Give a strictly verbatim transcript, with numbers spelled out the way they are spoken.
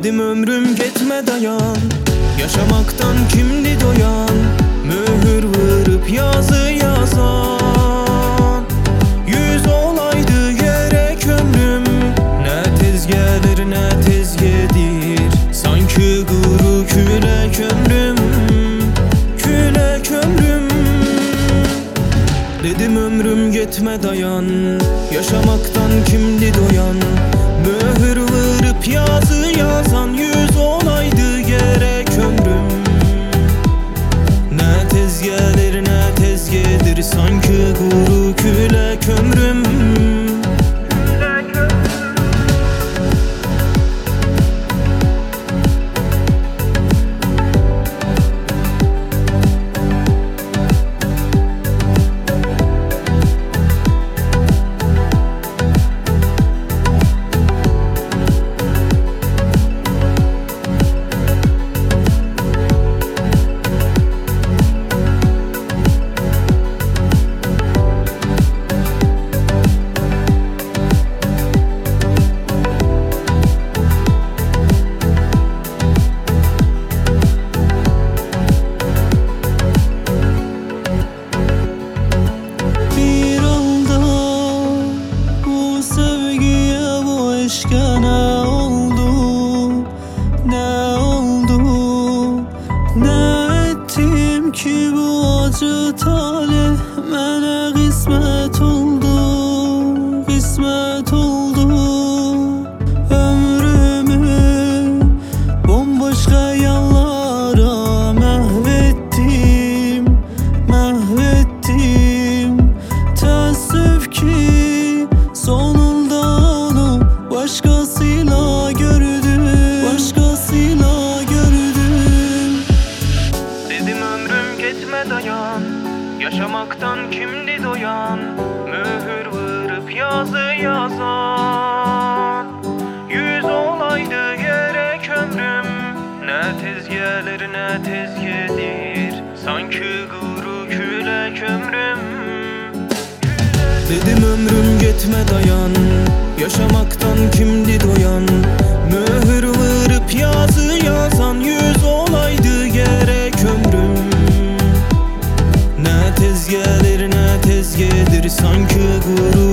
Dedim ömrüm gitme dayan, yaşamaktan kimdi doyan, mühür vurup yazı yazan. Yüz olaydı gerek ömrüm, ne tez gelir ne tez gelir, sanki kuru külek ömrüm, külek ömrüm. Dedim ömrüm gitme dayan, yaşamaktan kimdi doyan, mühür vurup yazı yazan. Yüz olaydı gerek ömrüm, ne tez gelir ne tez gelir, sanki kuru külek ömrüm. Aşka ne oldu, ne oldu, ne ettim ki bu acı talih bana kısmet oldu, kısmet oldu. Ömrümü bomboşka yanlara mahvettim, mahvettim. Teessüf ki sonunda başkasıyla gördüm, başkasıyla gördüm. Dedim ömrüm gitme dayan, yaşamaktan kimdi doyan, mühür vurup yazı yazan. Yüz olaydı gerek ömrüm, ne tez gelir ne tez gelir, sanki kuru külek ömrüm. Dedim ömrüm gitme dayan, yaşamaktan kimdi doyan, mühür vurup yazı yazan. Yüz olaydı gerek ömrüm, ne tez gelir ne tez gelir, sanki gurur